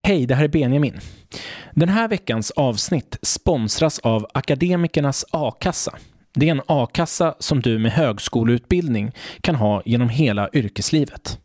Hej, det här är Benjamin. Den här veckans avsnitt sponsras av Akademikernas A-kassa. Det är en A-kassa som du med högskoleutbildning kan ha genom hela yrkeslivet.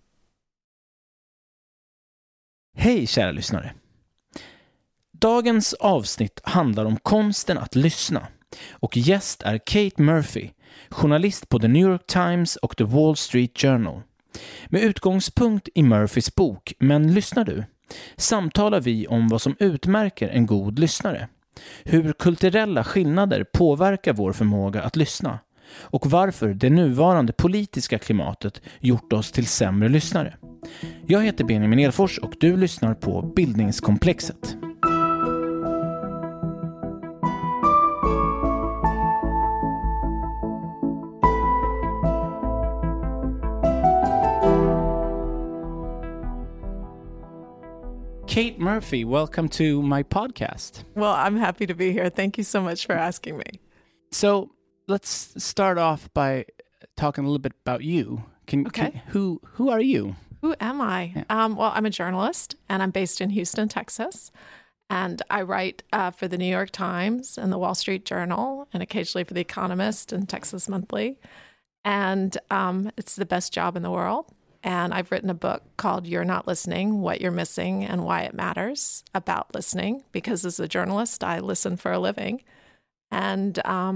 Hej kära lyssnare. Dagens avsnitt handlar om konsten att lyssna och gäst är Kate Murphy, journalist på The New York Times och The Wall Street Journal. Med utgångspunkt i Murphys bok Men lyssnar du? Samtalar vi om vad som utmärker en god lyssnare, hur kulturella skillnader påverkar vår förmåga att lyssna och varför det nuvarande politiska klimatet gjort oss till sämre lyssnare. Jag heter Benjamin Elfors och du lyssnar på Bildningskomplexet. Kate Murphy, welcome to my podcast. Well, I'm happy to be here. Thank you so much for asking me. So let's start off by talking a little bit about you. Who are you? Who am I? Yeah. Well, I'm a journalist, and I'm based in Houston, Texas. And I write for the New York Times and the Wall Street Journal, and occasionally for The Economist and Texas Monthly. And it's the best job in the world. And I've written a book called You're Not Listening, What You're Missing and Why It Matters about listening, because as a journalist, I listen for a living. And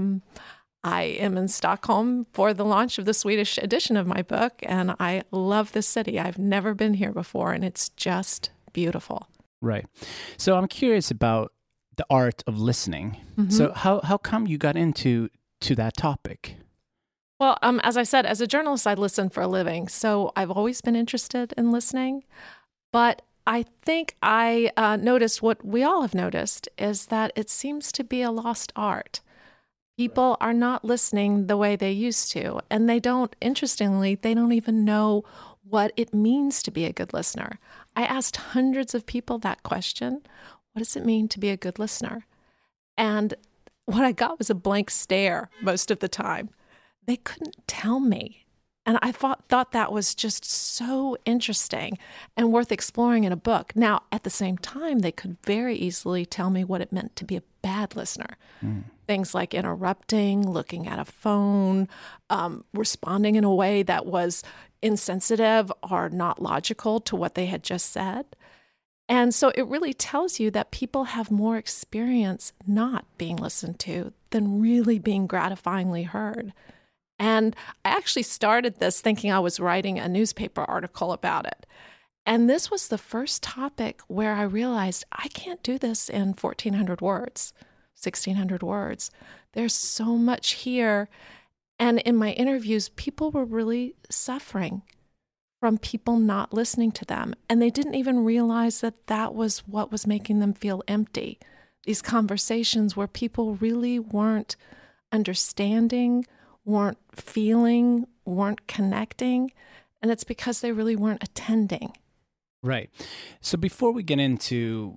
I am in Stockholm for the launch of the Swedish edition of my book, and I love this city. I've never been here before, and it's just beautiful. Right. So I'm curious about the art of listening. Mm-hmm. So how come you got into that topic? Well, as I said, as a journalist, I listen for a living. So I've always been interested in listening. But I think I noticed what we all have noticed is that it seems to be a lost art. People are not listening the way they used to. And interestingly, they don't even know what it means to be a good listener. I asked hundreds of people that question. What does it mean to be a good listener? And what I got was a blank stare most of the time. They couldn't tell me. And I thought that was just so interesting and worth exploring in a book. Now, at the same time, they could very easily tell me what it meant to be a bad listener. Things like interrupting, looking at a phone, responding in a way that was insensitive or not logical to what they had just said. And so it really tells you that people have more experience not being listened to than really being gratifyingly heard. And I actually started this thinking I was writing a newspaper article about it. And this was the first topic where I realized I can't do this in 1,400 words, 1,600 words. There's so much here. And in my interviews, people were really suffering from people not listening to them. And they didn't even realize that was what was making them feel empty. These conversations where people really weren't understanding, weren't feeling, weren't connecting, and it's because they really weren't attending. Right. So before we get into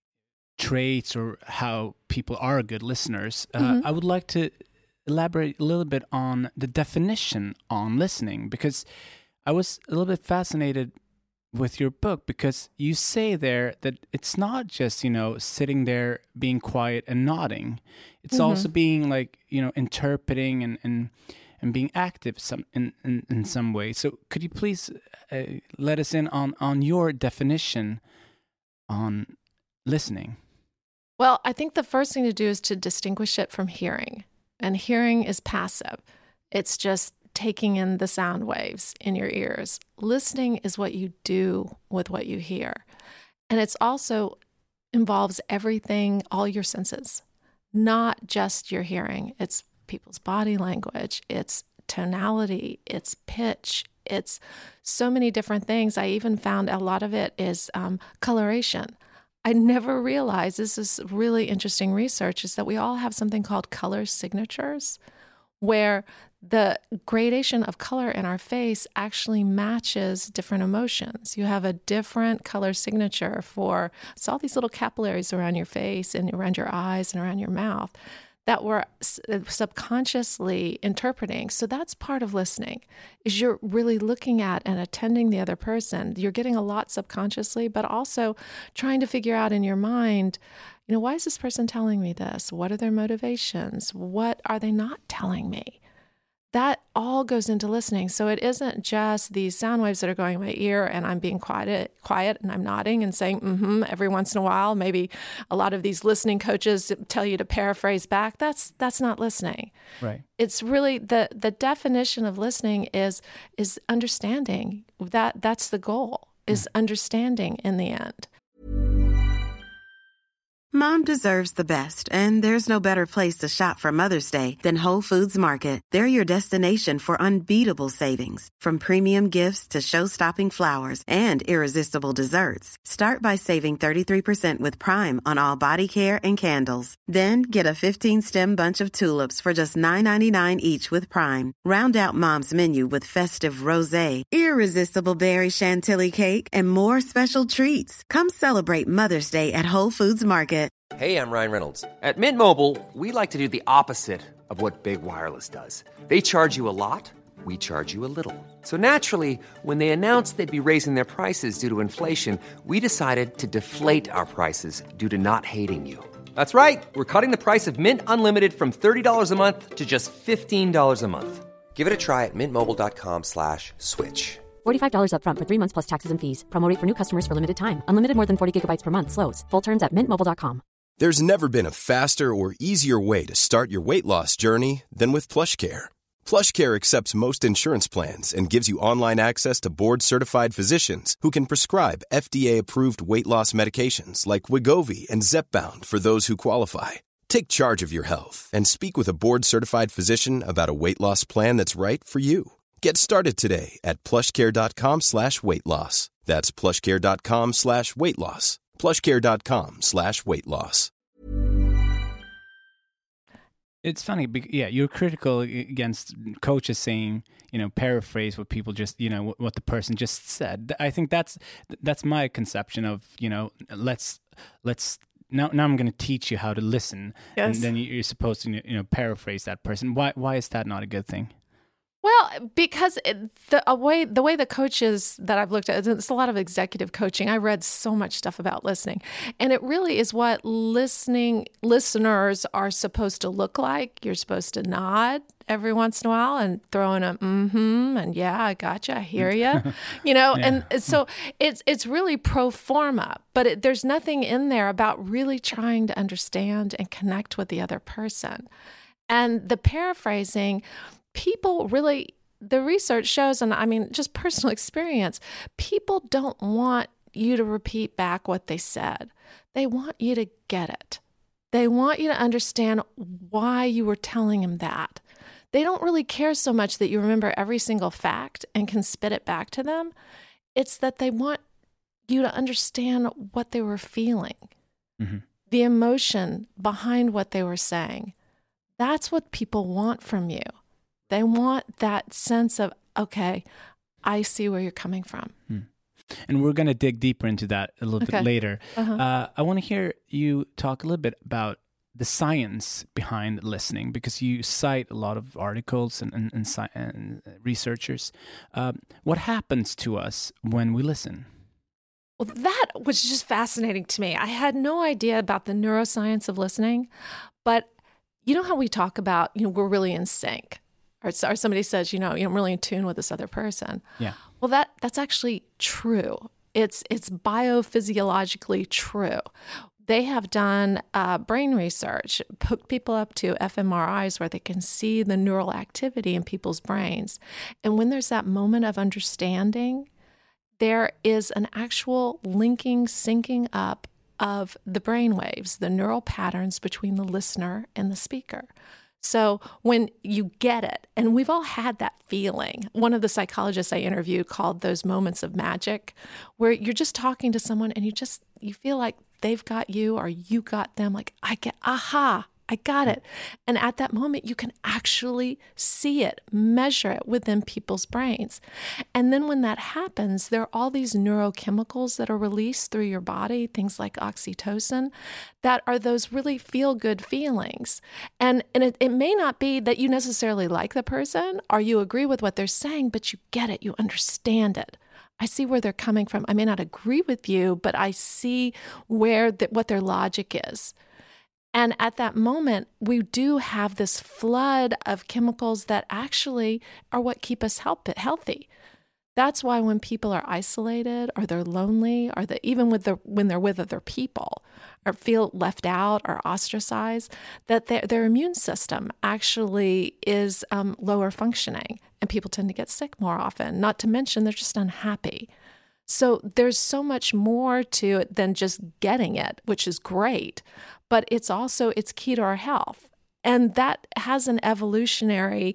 traits or how people are good listeners, I would like to elaborate a little bit on the definition on listening, because I was a little bit fascinated with your book, because you say there that it's not just, sitting there being quiet and nodding. It's also being like, interpreting and being active in some way. So could you please let us in on your definition on listening? Well, I think the first thing to do is to distinguish it from hearing. And hearing is passive. It's just taking in the sound waves in your ears. Listening is what you do with what you hear. And it's also involves everything, all your senses, not just your hearing. It's people's body language, it's tonality, it's pitch, it's so many different things. I even found a lot of it is coloration. I never realized, this is really interesting research, is that we all have something called color signatures, where the gradation of color in our face actually matches different emotions. You have a different color signature for all these little capillaries around your face and around your eyes and around your mouth that we're subconsciously interpreting. So that's part of listening, is you're really looking at and attending the other person. You're getting a lot subconsciously, but also trying to figure out in your mind, why is this person telling me this? What are their motivations? What are they not telling me? That all goes into listening. So it isn't just these sound waves that are going in my ear and I'm being quiet and I'm nodding and saying every once in a while. Maybe a lot of these listening coaches tell you to paraphrase back. That's not listening. Right. It's really the definition of listening is understanding. That's the goal, is understanding in the end. Mom deserves the best, and there's no better place to shop for Mother's Day than Whole Foods Market. They're your destination for unbeatable savings, from premium gifts to show-stopping flowers and irresistible desserts. Start by saving 33% with Prime on all body care and candles. Then get a 15-stem bunch of tulips for just $9.99 each with Prime. Round out Mom's menu with festive rosé, irresistible berry chantilly cake, and more special treats. Come celebrate Mother's Day at Whole Foods Market. Hey, I'm Ryan Reynolds. At Mint Mobile, we like to do the opposite of what Big Wireless does. They charge you a lot, we charge you a little. So naturally, when they announced they'd be raising their prices due to inflation, we decided to deflate our prices due to not hating you. That's right. We're cutting the price of Mint Unlimited from $30 a month to just $15 a month. Give it a try at mintmobile.com/switch. $45 up front for 3 months plus taxes and fees. Promo rate for new customers for limited time. Unlimited more than 40 gigabytes per month slows. Full terms at mintmobile.com. There's never been a faster or easier way to start your weight loss journey than with PlushCare. PlushCare accepts most insurance plans and gives you online access to board-certified physicians who can prescribe FDA-approved weight loss medications like Wegovy and Zepbound for those who qualify. Take charge of your health and speak with a board-certified physician about a weight loss plan that's right for you. Get started today at plushcare.com/weight loss. That's plushcare.com/weight loss. plushcare.com/weight loss. It's funny, you're critical against coaches saying, paraphrase what people just, what the person just said. I think that's my conception of, let's now I'm going to teach you how to listen. Yes. And then you're supposed to, paraphrase that person. Why is that not a good thing? Well, because the way the coaches that I've looked at, it's a lot of executive coaching. I read so much stuff about listening, and it really is what listeners are supposed to look like. You're supposed to nod every once in a while and throw in a and yeah, I gotcha, I hear you, Yeah. And so it's really pro forma, but there's nothing in there about really trying to understand and connect with the other person. And the paraphrasing, people really, the research shows, and I mean, just personal experience, people don't want you to repeat back what they said. They want you to get it. They want you to understand why you were telling them that. They don't really care so much that you remember every single fact and can spit it back to them. It's that they want you to understand what they were feeling, the emotion behind what they were saying. That's what people want from you. They want that sense of, okay, I see where you're coming from. And we're going to dig deeper into that a little bit later. I want to hear you talk a little bit about the science behind listening, because you cite a lot of articles and researchers. What happens to us when we listen? Well, that was just fascinating to me. I had no idea about the neuroscience of listening, but you know how we talk about, we're really in sync. Or somebody says, I'm really in tune with this other person. Yeah. Well, that's actually true. It's biophysiologically true. They have done brain research, hooked people up to fMRIs where they can see the neural activity in people's brains. And when there's that moment of understanding, there is an actual syncing up of the brain waves, the neural patterns between the listener and the speaker. So when you get it, and we've all had that feeling. One of the psychologists I interviewed called those moments of magic, where you're just talking to someone and you feel like they've got you or you got them. Like, I get, aha, I got it. And at that moment, you can actually see it, measure it within people's brains. And then when that happens, there are all these neurochemicals that are released through your body, things like oxytocin, that are those really feel-good feelings. And it may not be that you necessarily like the person or you agree with what they're saying, but you get it, you understand it. I see where they're coming from. I may not agree with you, but I see what their logic is. And at that moment, we do have this flood of chemicals that actually are what keep us healthy. That's why when people are isolated or they're lonely or even when they're with other people or feel left out or ostracized, that their immune system actually is lower functioning and people tend to get sick more often, not to mention they're just unhappy. So there's so much more to it than just getting it, which is great, but it's key to our health. And that has an evolutionary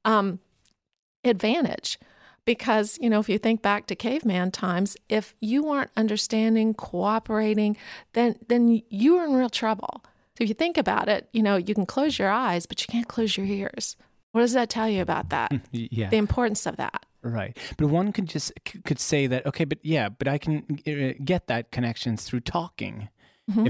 advantage because, if you think back to caveman times, if you weren't understanding, cooperating, then you were in real trouble. So if you think about it, you can close your eyes, but you can't close your ears. What does that tell you about that? Yeah. The importance of that. Right. But one could say that, okay, but I can get that connection through talking. Mm-hmm.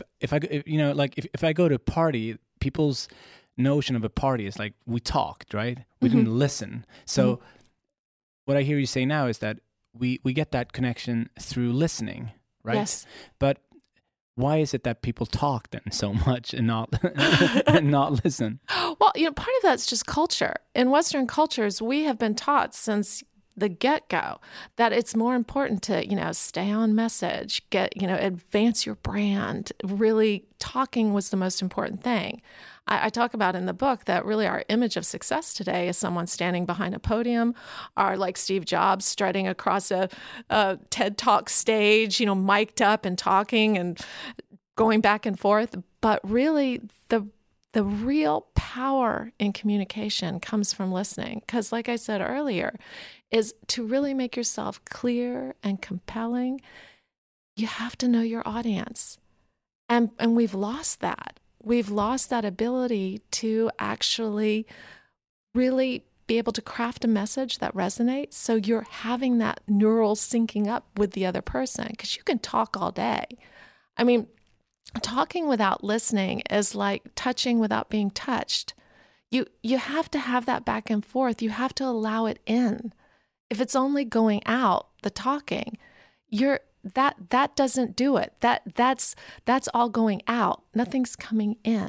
If I go to a party, people's notion of a party is like we talked, right? We mm-hmm. didn't listen. So what I hear you say now is that we get that connection through listening, right? Yes. But why is it that people talk then so much and not and not listen? Well, part of that's just culture. In Western cultures, we have been taught since the get-go that it's more important to, stay on message, advance your brand. Really, talking was the most important thing. I talk about in the book that really our image of success today is someone standing behind a podium or like Steve Jobs strutting across a TED Talk stage, mic'd up and talking and going back and forth. But really, the real power in communication comes from listening. Because like I said earlier, is to really make yourself clear and compelling, you have to know your audience. And we've lost that. We've lost that ability to actually really be able to craft a message that resonates. So you're having that neural syncing up with the other person because you can talk all day. I mean, talking without listening is like touching without being touched. You have to have that back and forth. You have to allow it in. If it's only going out, the talking, that doesn't do it. That's all going out. Nothing's coming in.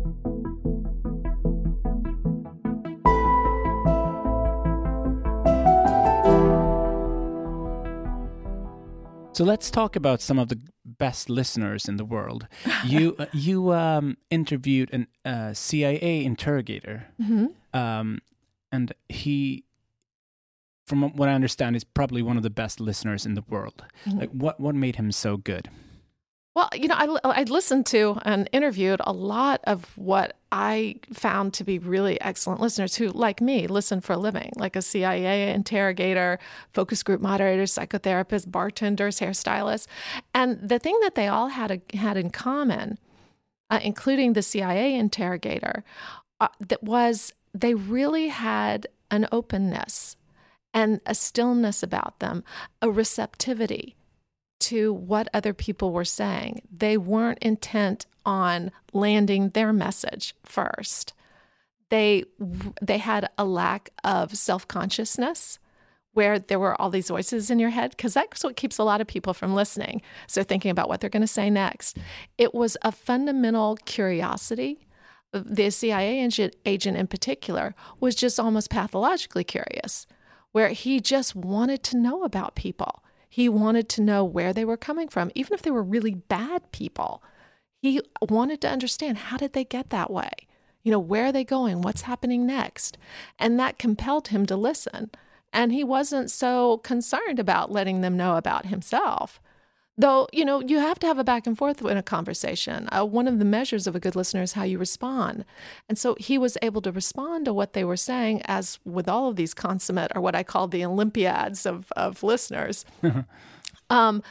So let's talk about some of the best listeners in the world. You interviewed a CIA interrogator, Mm-hmm. and he, from what I understand, is probably one of the best listeners in the world. Mm-hmm. Like, what made him so good? Well, I listened to and interviewed a lot of what I found to be really excellent listeners who, like me, listen for a living, like a CIA interrogator, focus group moderators, psychotherapists, bartenders, hairstylists. And the thing that they all had in common, including the CIA interrogator, that was they really had an openness and a stillness about them, a receptivity to what other people were saying. They weren't intent on landing their message first. They had a lack of self-consciousness where there were all these voices in your head, because that's what keeps a lot of people from listening. So thinking about what they're going to say next. It was a fundamental curiosity. The CIA agent in particular was just almost pathologically curious, where he just wanted to know about people. He wanted to know where they were coming from, even if they were really bad people. He wanted to understand, how did they get that way? Where are they going? What's happening next? And that compelled him to listen. And he wasn't so concerned about letting them know about himself. Though, you have to have a back and forth in a conversation. One of the measures of a good listener is how you respond. And so he was able to respond to what they were saying, as with all of these consummate, or what I call the Olympiads of listeners,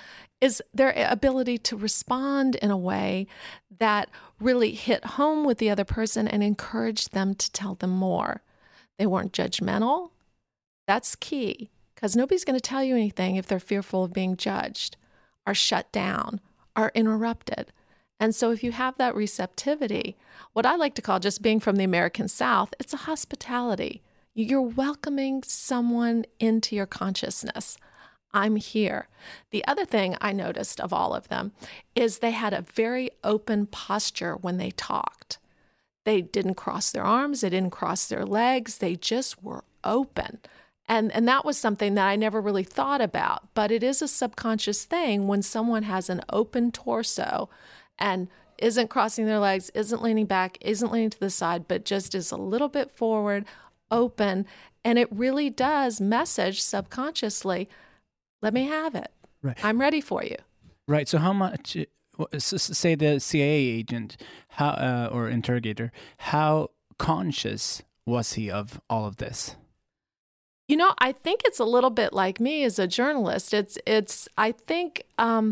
is their ability to respond in a way that really hit home with the other person and encouraged them to tell them more. They weren't judgmental. That's key, because nobody's going to tell you anything if they're fearful of being judged, are shut down, are interrupted. And so if you have that receptivity, what I like to call, just being from the American South, it's a hospitality. You're welcoming someone into your consciousness. I'm here. The other thing I noticed of all of them is they had a very open posture when they talked. They didn't cross their arms. They didn't cross their legs. They just were open. And that was something that I never really thought about. But it is a subconscious thing when someone has an open torso and isn't crossing their legs, isn't leaning back, isn't leaning to the side, but just is a little bit forward, open. And it really does message subconsciously, let me have it. Right. I'm ready for you. Right. So how much, say the CIA agent or interrogator, how conscious was he of all of this? You know, I think it's a little bit like me as a journalist. I think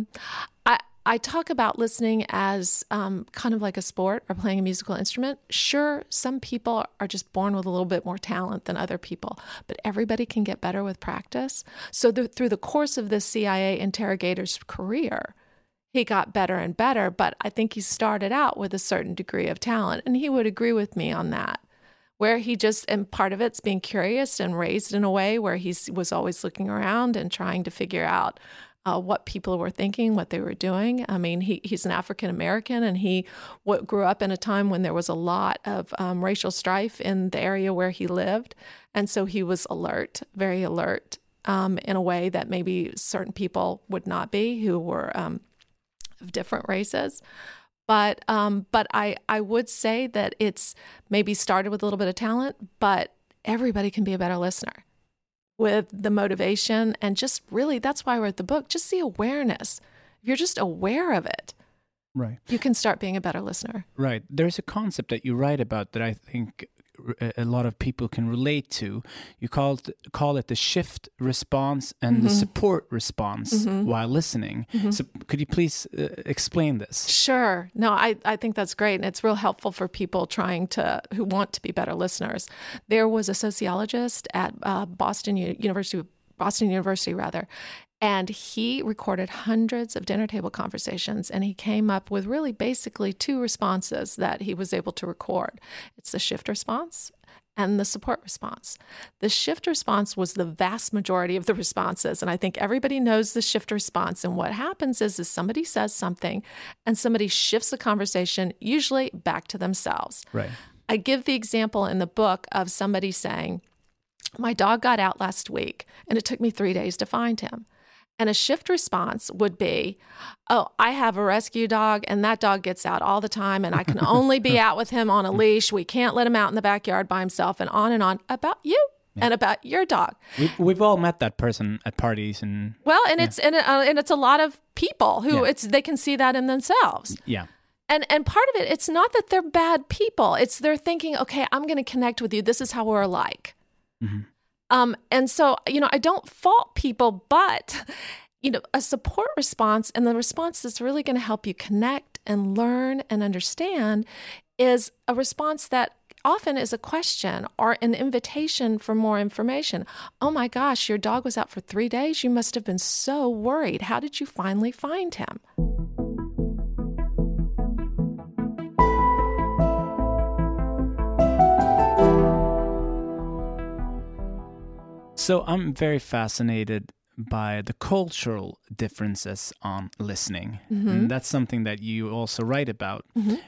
I talk about listening as kind of like a sport or playing a musical instrument. Sure, some people are just born with a little bit more talent than other people, but everybody can get better with practice. So through the course of this CIA interrogator's career, he got better and better, but I think he started out with a certain degree of talent, and he would agree with me on that. Where he just, and part of it's being curious and raised in a way where he was always looking around and trying to figure out what people were thinking, what they were doing. I mean, he's an African American, and he grew up in a time when there was a lot of racial strife in the area where he lived. And so he was alert, very alert, in a way that maybe certain people would not be who were of different races. But I would say that it's maybe started with a little bit of talent, but everybody can be a better listener with the motivation. And just really, that's why I wrote the book, just the awareness. If you're just aware of it, right, you can start being a better listener. Right. There's a concept that you write about that I think a lot of people can relate to. You call it the shift response and the support response while listening. So could you please explain this? Sure. No, I think that's great. And it's real helpful for people who want to be better listeners. There was a sociologist at Boston University, and he recorded hundreds of dinner table conversations, and he came up with really basically two responses that he was able to record. It's the shift response and the support response. The shift response was the vast majority of the responses, and I think everybody knows the shift response. And what happens is somebody says something, and somebody shifts the conversation, usually back to themselves. Right. I give the example in the book of somebody saying, my dog got out last week, and it took me 3 days to find him. And a shift response would be, oh, I have a rescue dog, and that dog gets out all the time, and I can only be out with him on a leash. We can't let him out in the backyard by himself, and on about you and about your dog. We've all met that person at parties, and it's a lot of people who they can see that in themselves. Yeah. And part of it, it's not that they're bad people. It's they're thinking, okay, I'm going to connect with you. This is how we're alike. Mm-hmm. And so, I don't fault people, but, a support response and the response that's really going to help you connect and learn and understand is a response that often is a question or an invitation for more information. Oh my gosh, your dog was out for 3 days. You must have been so worried. How did you finally find him? So I'm very fascinated by the cultural differences on listening. And that's something that you also write about.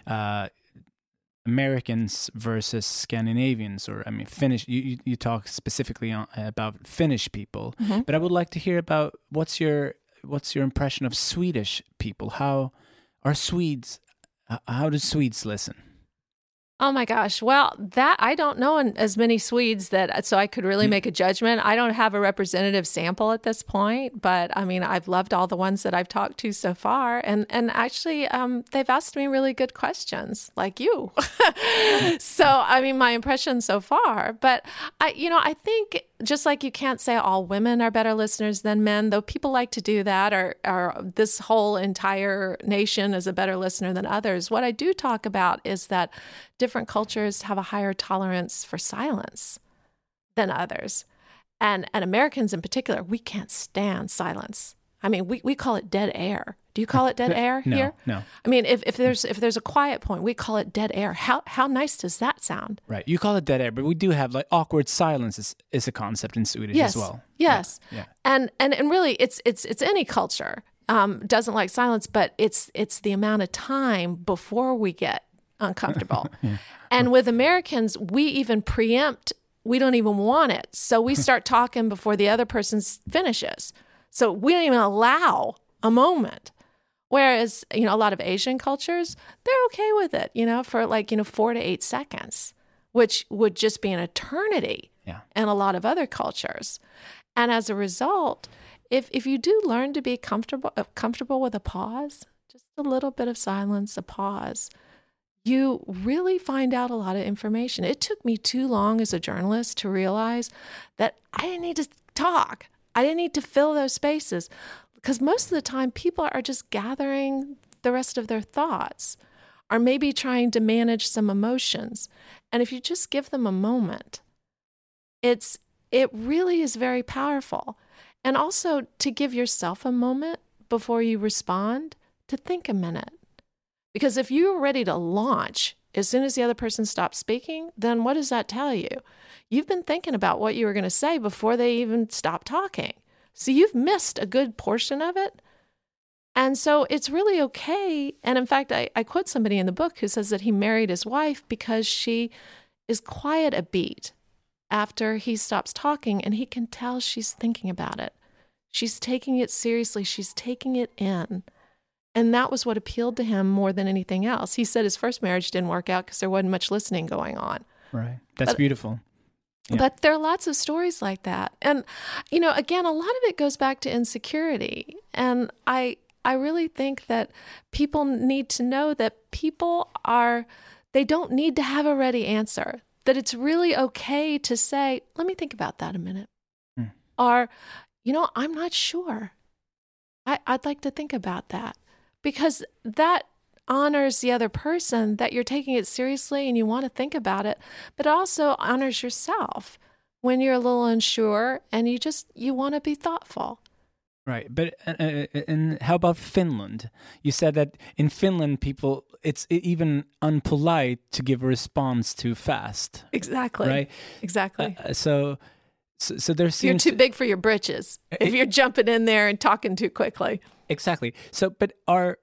Americans versus Scandinavians, or Finnish. You talk specifically about Finnish people, but I would like to hear about what's your impression of Swedish people. How do Swedes listen? Oh my gosh. Well, that I don't know as many Swedes so I could really make a judgment. I don't have a representative sample at this point, but I've loved all the ones that I've talked to so far. And actually, they've asked me really good questions like you. So, my impression so far, but I think just like you can't say all women are better listeners than men, though people like to do that, or this whole entire nation is a better listener than others. What I do talk about is that different cultures have a higher tolerance for silence than others. And Americans in particular, we can't stand silence. I mean, we call it dead air. Do you call it dead air here? No. I mean, if there's a quiet point, we call it dead air. How nice does that sound? Right. You call it dead air, but we do have like awkward silence is a concept in Swedish as well. Yes. Yeah. And really, it's any culture doesn't like silence, but it's the amount of time before we get uncomfortable. Yeah. And with Americans, we even preempt. We don't even want it, so we start talking before the other person finishes. So we don't even allow a moment. Whereas, a lot of Asian cultures, they're okay with it, for 4 to 8 seconds, which would just be an eternity in a lot of other cultures. And as a result, if you do learn to be comfortable with a pause, just a little bit of silence, a pause, you really find out a lot of information. It took me too long as a journalist to realize that I didn't need to talk. I didn't need to fill those spaces, because most of the time people are just gathering the rest of their thoughts, or maybe trying to manage some emotions. And if you just give them a moment, it really is very powerful. And also to give yourself a moment before you respond, to think a minute. Because if you're ready to launch as soon as the other person stops speaking, then what does that tell you? You've been thinking about what you were going to say before they even stop talking. So you've missed a good portion of it. And so it's really okay. And in fact, I quote somebody in the book who says that he married his wife because she is quiet a beat after he stops talking, and he can tell she's thinking about it. She's taking it seriously. She's taking it in. And that was what appealed to him more than anything else. He said his first marriage didn't work out because there wasn't much listening going on. Right. That's beautiful. Yeah. But there are lots of stories like that. And, again, a lot of it goes back to insecurity. And I really think that people need to know that they don't need to have a ready answer, that it's really okay to say, let me think about that a minute. Or, I'm not sure. I'd like to think about that, because that honors the other person, that you're taking it seriously and you want to think about it, but it also honors yourself when you're a little unsure and you want to be thoughtful. Right. But and how about Finland? You said that in Finland, it's even unpolite to give a response too fast. Are right? Exactly. So there seems you're too big for your britches if you're jumping in there and talking too quickly. Exactly. So, but are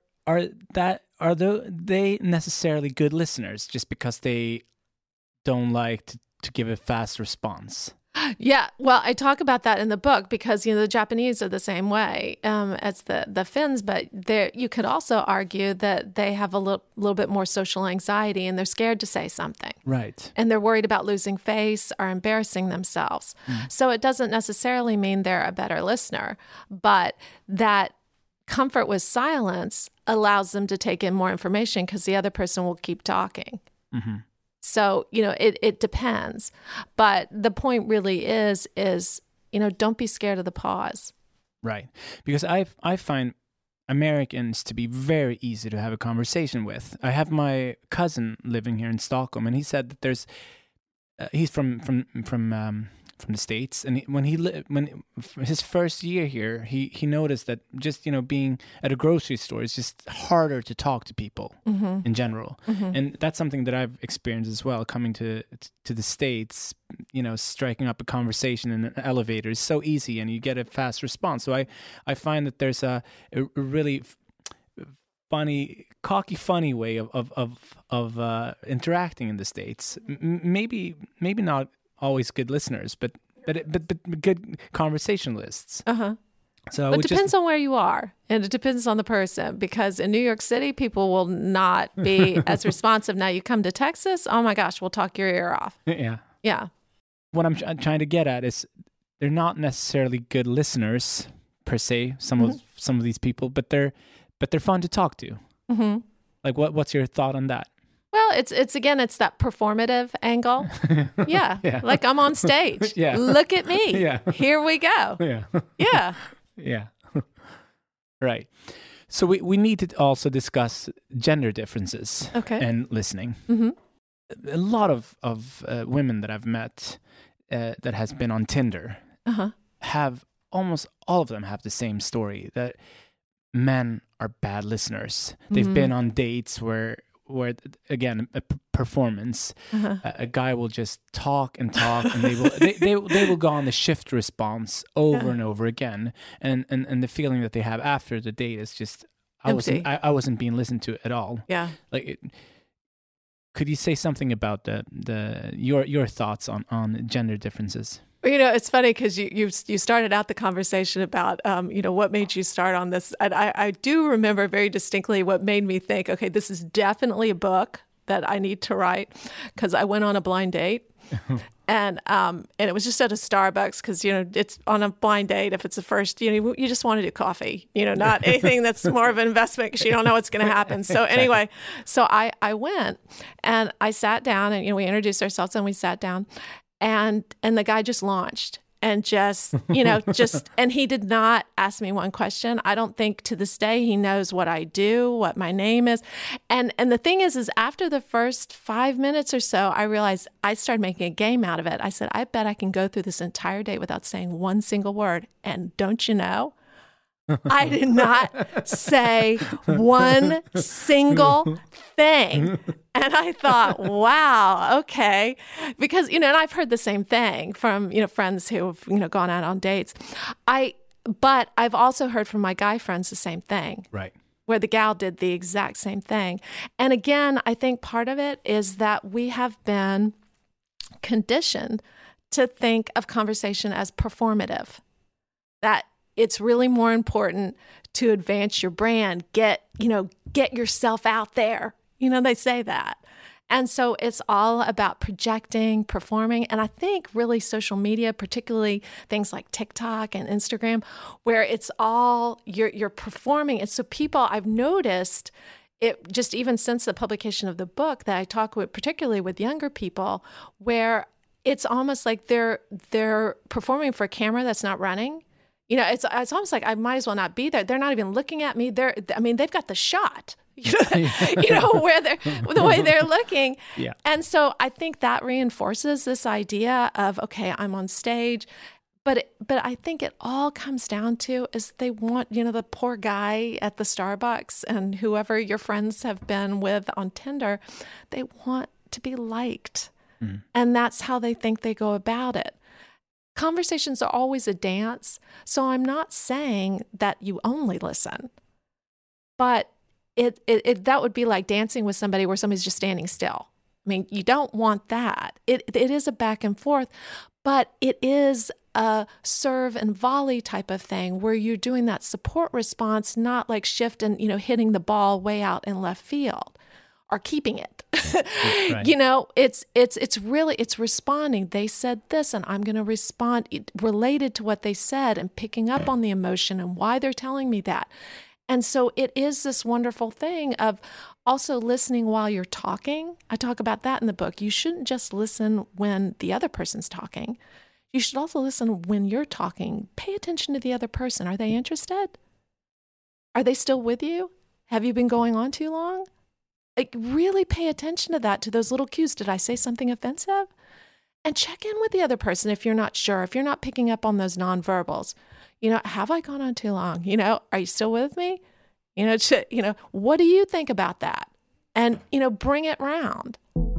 they necessarily good listeners just because they don't like to give a fast response? Yeah, well, I talk about that in the book because, the Japanese are the same way as the Finns, but you could also argue that they have a little bit more social anxiety and they're scared to say something. Right. And they're worried about losing face or embarrassing themselves. So it doesn't necessarily mean they're a better listener, but that comfort with silence allows them to take in more information because the other person will keep talking. Mm-hmm. So, it depends. But the point really is, don't be scared of the pause. Right. Because I find Americans to be very easy to have a conversation with. I have my cousin living here in Stockholm, and he said that he's from the States, and when his first year here, he noticed that just being at a grocery store is just harder to talk to people in general, and that's something that I've experienced as well. Coming to the States, striking up a conversation in an elevator is so easy, and you get a fast response. So I find that there's a really funny way of interacting in the States. Maybe not always good listeners, but good conversationalists. So it depends on where you are, and it depends on the person. Because in New York City, people will not be as responsive. Now you come to Texas, oh my gosh, we'll talk your ear off. Yeah. What I'm trying to get at is they're not necessarily good listeners per se. Some of these people, but they're fun to talk to. Like what's your thought on that? Well, it's that performative angle. Yeah. Yeah. Like I'm on stage. Yeah. Look at me. Yeah. Here we go. Yeah. Yeah. Yeah. Right. So we need to also discuss gender differences and listening. Mm-hmm. A lot of women that I've met that has been on Tinder have almost all of them have the same story, that men are bad listeners. They've been on dates where again, a performance, a guy will just talk and talk, and they will go on the shift response over and over again, and the feeling that they have after the date is just I wasn't being listened to at all. Yeah. Could you say something about your thoughts on gender differences? It's funny because you started out the conversation about, what made you start on this. And I do remember very distinctly what made me think, okay, this is definitely a book that I need to write, because I went on a blind date. And it was just at a Starbucks, because, it's on a blind date. If it's a first, you just want to do coffee, not anything that's more of an investment, because you don't know what's going to happen. So anyway, so I went and I sat down, and, we introduced ourselves and we sat down. And the guy just launched and and he did not ask me one question. I don't think to this day he knows what I do, what my name is. And the thing is after the first 5 minutes or so, I realized I started making a game out of it. I said, I bet I can go through this entire date without saying one single word. And don't you know? I did not say one single thing. And I thought, wow, okay. Because, and I've heard the same thing from, friends who have, gone out on dates. But I've also heard from my guy friends the same thing. Right. Where the gal did the exact same thing. And again, I think part of it is that we have been conditioned to think of conversation as performative. That it's really more important to advance your brand, get yourself out there. They say that. And so it's all about projecting, performing. And I think really social media, particularly things like TikTok and Instagram, where it's all you're performing. And so people, I've noticed it just even since the publication of the book, that I talk with, particularly with younger people, where it's almost like they're performing for a camera that's not running. It's almost like I might as well not be there. They're not even looking at me. They've got the shot, where the way they're looking. Yeah. And so I think that reinforces this idea of, okay, I'm on stage. But I think it all comes down to is they want, the poor guy at the Starbucks and whoever your friends have been with on Tinder, they want to be liked. Mm. And that's how they think they go about it. Conversations are always a dance, so I'm not saying that you only listen, but it that would be like dancing with somebody where somebody's just standing still. I mean, you don't want that. It is a back and forth, but it is a serve and volley type of thing where you're doing that support response, not like shift and hitting the ball way out in left field or keeping it. Right. It's responding. They said this, and I'm going to respond related to what they said and picking up on the emotion and why they're telling me that. And so it is this wonderful thing of also listening while you're talking. I talk about that in the book. You shouldn't just listen when the other person's talking. You should also listen when you're talking. Pay attention to the other person. Are they interested? Are they still with you? Have you been going on too long? Like, really pay attention to that, to those little cues. Did I say something offensive? And check in with the other person if you're not sure, if you're not picking up on those nonverbals. Have I gone on too long? Are you still with me? What do you think about that? And, bring it round.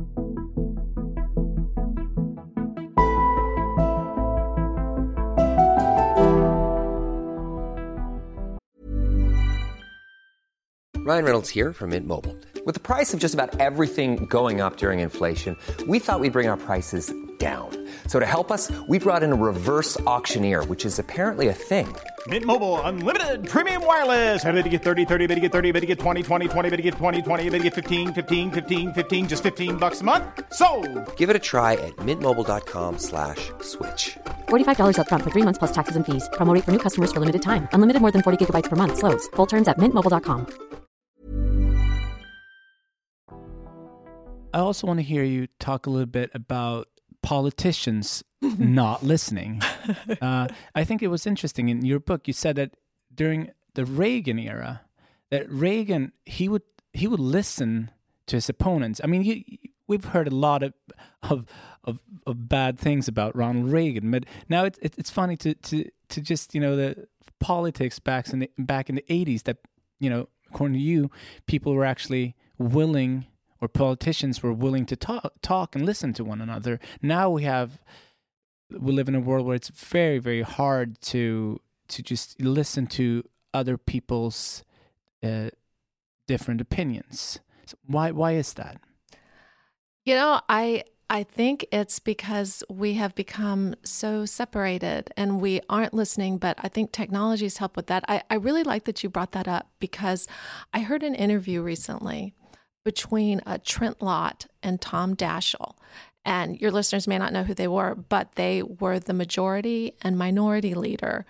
Ryan Reynolds here from Mint Mobile. With the price of just about everything going up during inflation, we thought we'd bring our prices down. So to help us, we brought in a reverse auctioneer, which is apparently a thing. Mint Mobile Unlimited Premium Wireless. How to get 30, 30, bit to get 30, bit to get 20, 20, 20, bit to get 20, 20, bit to get 15, 15, 15, 15, just $15 a month? Sold! Give it a try at mintmobile.com/switch. $45 up front for 3 months plus taxes and fees. Promo rate for new customers for limited time. Unlimited more than 40 gigabytes per month. Slows full terms at mintmobile.com. I also want to hear you talk a little bit about politicians not listening. I think it was interesting in your book. You said that during the Reagan era, that Reagan he would listen to his opponents. I mean, we've heard a lot of bad things about Ronald Reagan, but now it's funny to just the politics back in the 80s that according to you, people were actually willing, or politicians were willing to talk and listen to one another. Now we live in a world where it's very, very hard to just listen to other people's different opinions. So why is that? I think it's because we have become so separated and we aren't listening, but I think technologies help with that. I really like that you brought that up, because I heard an interview recently between Trent Lott and Tom Daschle. And your listeners may not know who they were, but they were the majority and minority leader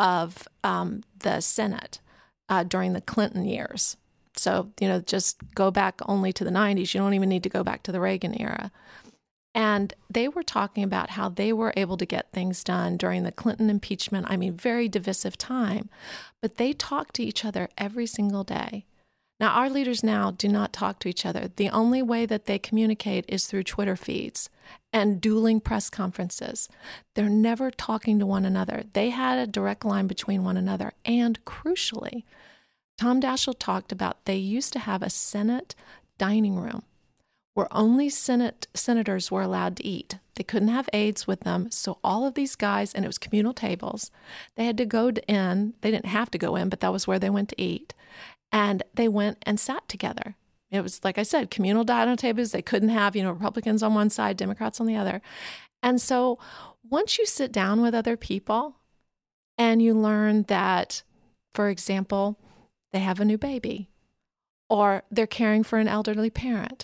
of the Senate during the Clinton years. So, just go back only to the 90s. You don't even need to go back to the Reagan era. And they were talking about how they were able to get things done during the Clinton impeachment. I mean, very divisive time. But they talked to each other every single day. Now, our leaders now do not talk to each other. The only way that they communicate is through Twitter feeds and dueling press conferences. They're never talking to one another. They had a direct line between one another. And crucially, Tom Daschle talked about they used to have a Senate dining room where only senators were allowed to eat. They couldn't have aides with them. So all of these guys, and it was communal tables, they had to go in. They didn't have to go in, but that was where they went to eat. And they went and sat together. It was, like I said, communal dining tables. They couldn't have, Republicans on one side, Democrats on the other. And so once you sit down with other people and you learn that, for example, they have a new baby, or they're caring for an elderly parent,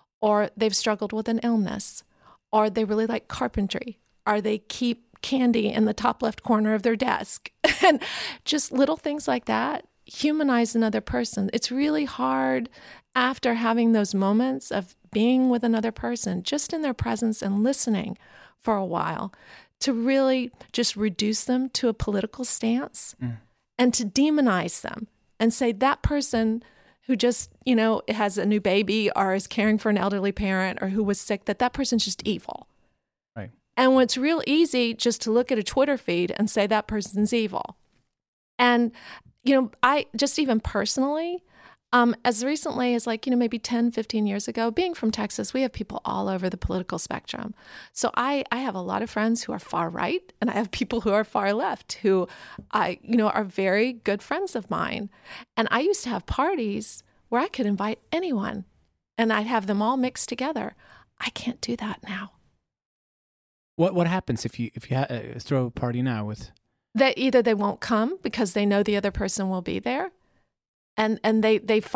or they've struggled with an illness, or they really like carpentry, or they keep candy in the top left corner of their desk, and just little things like that humanize another person. It's really hard after having those moments of being with another person, just in their presence and listening for a while, to really just reduce them to a political stance and to demonize them and say that person who just, has a new baby or is caring for an elderly parent or who was sick, that person's just evil. Right. And when it's real easy just to look at a Twitter feed and say that person's evil. And, I just even personally, as recently as maybe 10, 15 years ago, being from Texas, we have people all over the political spectrum. So I have a lot of friends who are far right, and I have people who are far left who are very good friends of mine. And I used to have parties where I could invite anyone and I'd have them all mixed together. I can't do that now. What happens if you throw a party now with? That either they won't come because they know the other person will be there. And they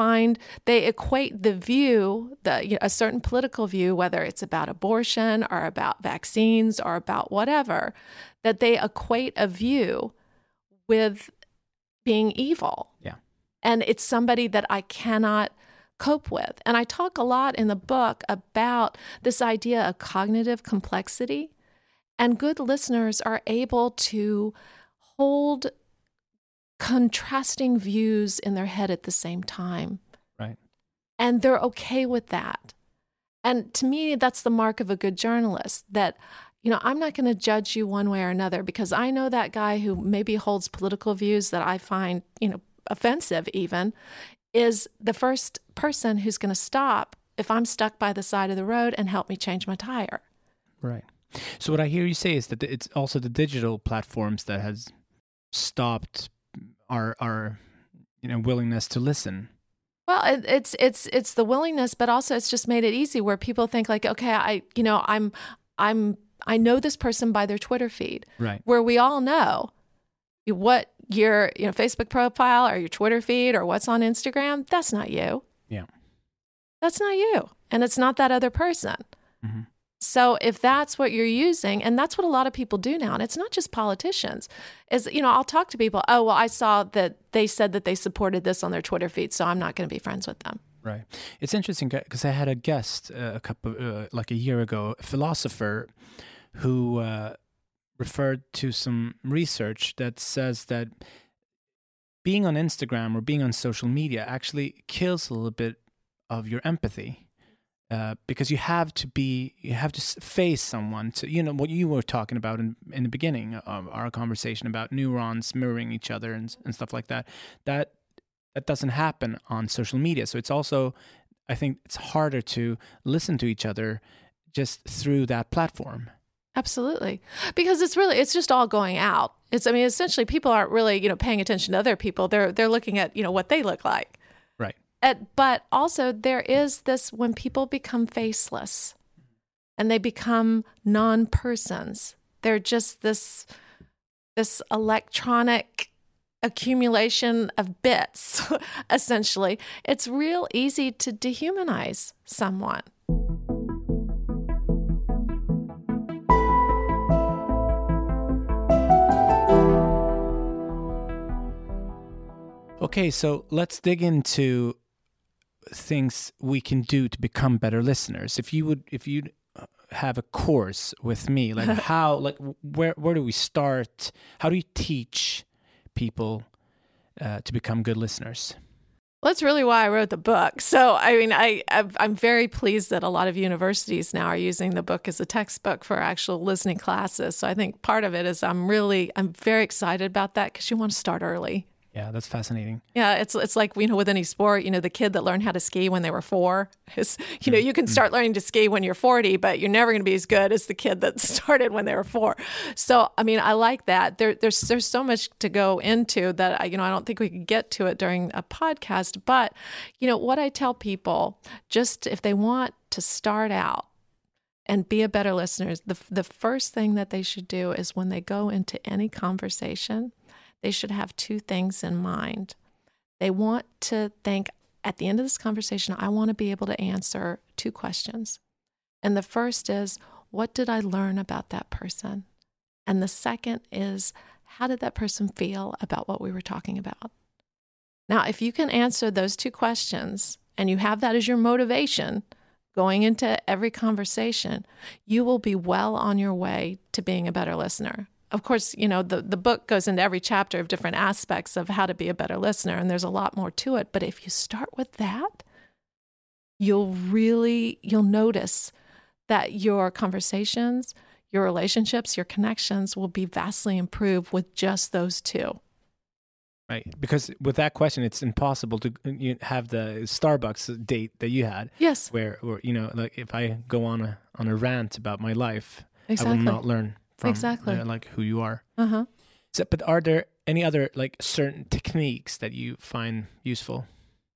equate the view, a certain political view, whether it's about abortion or about vaccines or about whatever, that they equate a view with being evil. Yeah. And it's somebody that I cannot cope with. And I talk a lot in the book about this idea of cognitive complexity. And good listeners are able to hold contrasting views in their head at the same time. Right. And they're okay with that. And to me, that's the mark of a good journalist, that, I'm not going to judge you one way or another because I know that guy who maybe holds political views that I find, offensive even, is the first person who's going to stop if I'm stuck by the side of the road and help me change my tire. Right. So what I hear you say is that it's also the digital platforms that has stopped our willingness to listen. Well, it's the willingness, but also it's just made it easy where people think okay, I know this person by their Twitter feed, right? Where we all know what your Facebook profile or your Twitter feed or what's on Instagram. That's not you. Yeah, that's not you, and it's not that other person. Mm-hmm. So if that's what you're using, and that's what a lot of people do now, and it's not just politicians, is, I'll talk to people, oh, well, I saw that they said that they supported this on their Twitter feed, so I'm not going to be friends with them. Right. It's interesting because I had a guest like a year ago, a philosopher who referred to some research that says that being on Instagram or being on social media actually kills a little bit of your empathy. Because you have to face someone to, what you were talking about in the beginning of our conversation about neurons mirroring each other and stuff like that. That doesn't happen on social media. So it's also, I think it's harder to listen to each other just through that platform. Absolutely. Because it's just all going out. Essentially people aren't really, paying attention to other people. They're looking at, what they look like. Right. But also there is this, when people become faceless and they become non-persons, they're just this electronic accumulation of bits, essentially. It's real easy to dehumanize someone. Okay, so let's dig into things we can do to become better listeners. If you'd have a course with me, like where do we start? How do you teach people to become good listeners? Well, that's really why I wrote the book. So, I'm very pleased that a lot of universities now are using the book as a textbook for actual listening classes. So I think part of it is I'm very excited about that because you want to start early. Yeah, that's fascinating. Yeah, it's like, with any sport, the kid that learned how to ski when they were 4 is, you can start learning to ski when you're 40, but you're never going to be as good as the kid that started when they were 4. So, I like that. There's so much to go into that, I don't think we could get to it during a podcast. But, what I tell people, just if they want to start out and be a better listener, the first thing that they should do is when they go into any conversation, they should have 2 things in mind. They want to think, at the end of this conversation, I want to be able to answer 2 questions. And the first is, what did I learn about that person? And the second is, how did that person feel about what we were talking about? Now, if you can answer those 2 questions, and you have that as your motivation going into every conversation, you will be well on your way to being a better listener. Of course, the book goes into every chapter of different aspects of how to be a better listener, and there's a lot more to it. But if you start with that, you'll notice that your conversations, your relationships, your connections will be vastly improved with just those 2. Right, because with that question, it's impossible to have the Starbucks date that you had. Yes. Where like if I go on a rant about my life, exactly. I will not learn from exactly like who you are. Uh-huh. So, but are there any other like certain techniques that you find useful?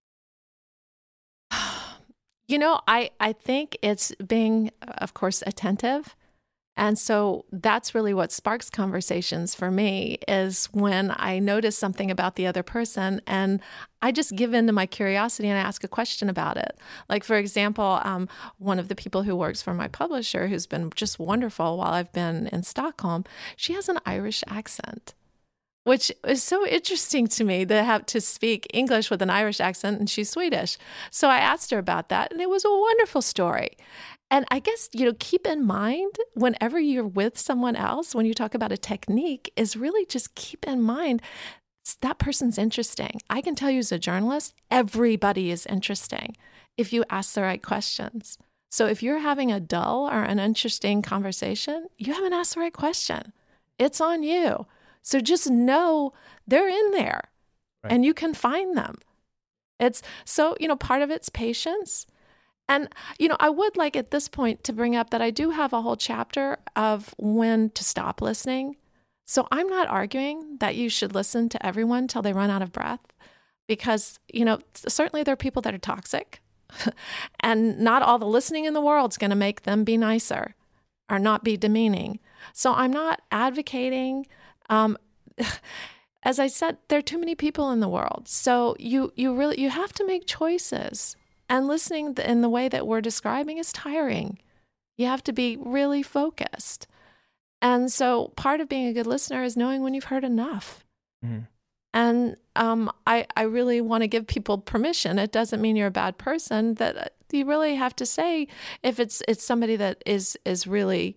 I think it's being, of course, attentive. And so that's really what sparks conversations for me, is when I notice something about the other person and I just give in to my curiosity and I ask a question about it. Like, for example, one of the people who works for my publisher, who's been just wonderful while I've been in Stockholm, she has an Irish accent, which is so interesting to me to have to speak English with an Irish accent, and she's Swedish. So I asked her about that, and it was a wonderful story. And I guess, keep in mind whenever you're with someone else, when you talk about a technique, is really just keep in mind that person's interesting. I can tell you as a journalist, everybody is interesting if you ask the right questions. So if you're having a dull or an interesting conversation, you haven't asked the right question. It's on you. So just know they're in there, right, and you can find them. It's so, part of it's patience. And, I would like at this point to bring up that I do have a whole chapter of when to stop listening. So I'm not arguing that you should listen to everyone till they run out of breath, because, certainly there are people that are toxic and not all the listening in the world is going to make them be nicer or not be demeaning. So I'm not advocating, as I said, there are too many people in the world. So you have to make choices. And listening in the way that we're describing is tiring. You have to be really focused. And so part of being a good listener is knowing when you've heard enough. Mm-hmm. And I really want to give people permission. It doesn't mean you're a bad person. That you really have to say if it's somebody that is really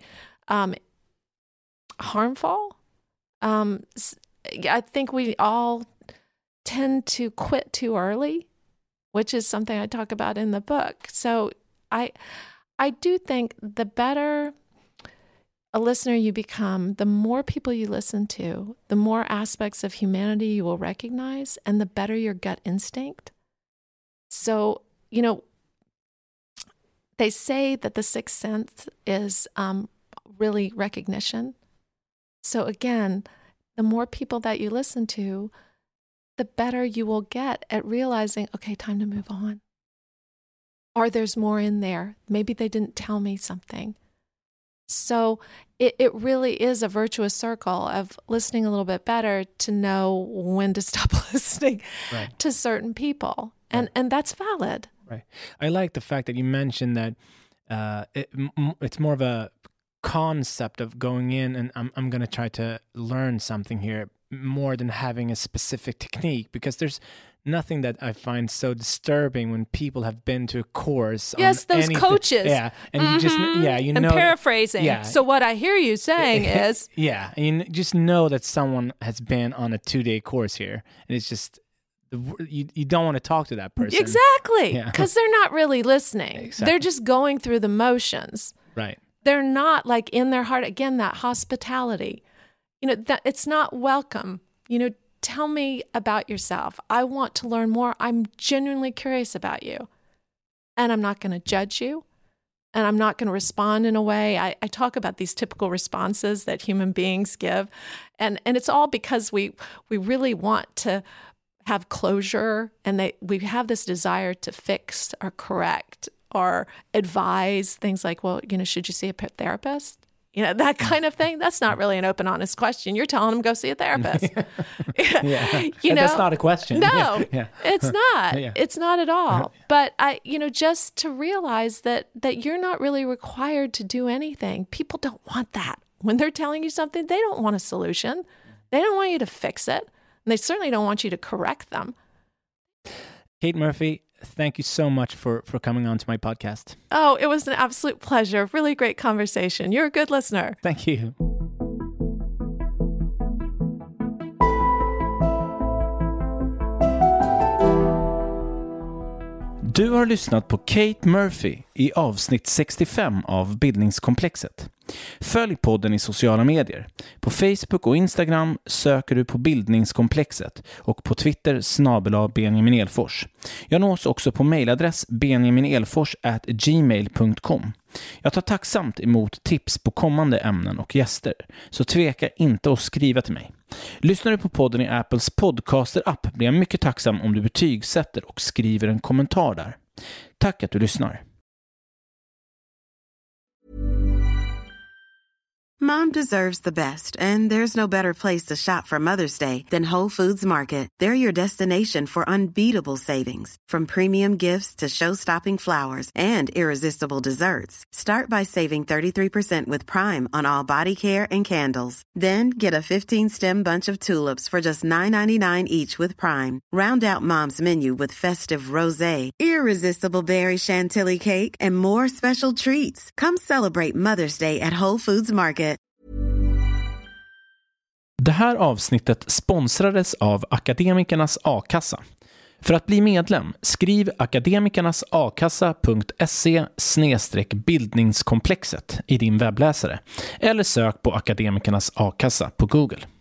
harmful. I think we all tend to quit too early, which is something I talk about in the book. So I do think the better a listener you become, the more people you listen to, the more aspects of humanity you will recognize, and the better your gut instinct. So, they say that the sixth sense is really recognition. So again, the more people that you listen to, the better you will get at realizing, okay, time to move on. Or there's more in there. Maybe they didn't tell me something. So it really is a virtuous circle of listening a little bit better to know when to stop listening to certain people. And that's valid. Right. I like the fact that you mentioned that it's more of a concept of going in and I'm going to try to learn something here more than having a specific technique, because there's nothing that I find so disturbing when people have been to a course. Yes, those coaches. Yeah, and you just, you know. I'm paraphrasing. Yeah. So what I hear you saying is. Yeah, and you just know that someone has been on a 2-day course here, and it's just, you don't want to talk to that person. Exactly, because they're not really listening. Exactly. They're just going through the motions. Right. They're not like in their heart, again, that hospitality. That it's not welcome. Tell me about yourself. I want to learn more. I'm genuinely curious about you. And I'm not going to judge you. And I'm not going to respond in a way. I talk about these typical responses that human beings give. And it's all because we really want to have closure. And we have this desire to fix or correct or advise things like, well, should you see a therapist? That kind of thing. That's not really an open, honest question. You're telling them go see a therapist. That's not a question. No, it's not. It's not at all. But just to realize that you're not really required to do anything. People don't want that. When they're telling you something, they don't want a solution. They don't want you to fix it. And they certainly don't want you to correct them. Kate Murphy, thank you so much for coming on to my podcast. Oh, it was an absolute pleasure. Really great conversation. You're a good listener. Thank you. Du har lyssnat på Kate Murphy i avsnitt 65 av Bildningskomplexet. Följ podden i sociala medier. På Facebook och Instagram söker du på Bildningskomplexet och på Twitter @Benjamin Elfors. Jag nås också på mejladress benjaminelfors@gmail.com. Jag tar tacksamt emot tips på kommande ämnen och gäster, så tveka inte att skriva till mig. Lyssnar du på podden i Apples podcaster-app blir jag mycket tacksam om du betygsätter och skriver en kommentar där. Tack att du lyssnar. Mom deserves the best, and there's no better place to shop for Mother's Day than Whole Foods Market. They're your destination for unbeatable savings, from premium gifts to show-stopping flowers and irresistible desserts. Start by saving 33% with Prime on all body care and candles. Then get a 15-stem bunch of tulips for just $9.99 each with Prime. Round out Mom's menu with festive rosé, irresistible berry chantilly cake, and more special treats. Come celebrate Mother's Day at Whole Foods Market. Det här avsnittet sponsrades av Akademikernas A-kassa. För att bli medlem, skriv akademikernasakassa.se/bildningskomplexet i din webbläsare eller sök på Akademikernas A-kassa på Google.